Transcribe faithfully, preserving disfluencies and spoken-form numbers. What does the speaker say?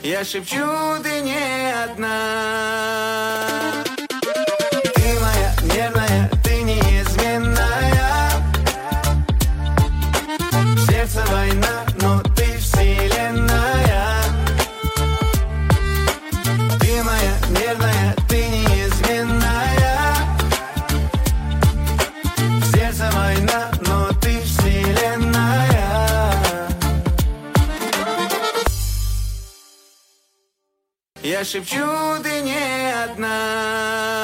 Я шепчу, ты не одна. Ты моя нервная, ты неизменная. В сердце война, но ты вселенная. Ты моя нервная, ты неизменная. В сердце война, но ты вселенная. Я шепчу, ты не одна.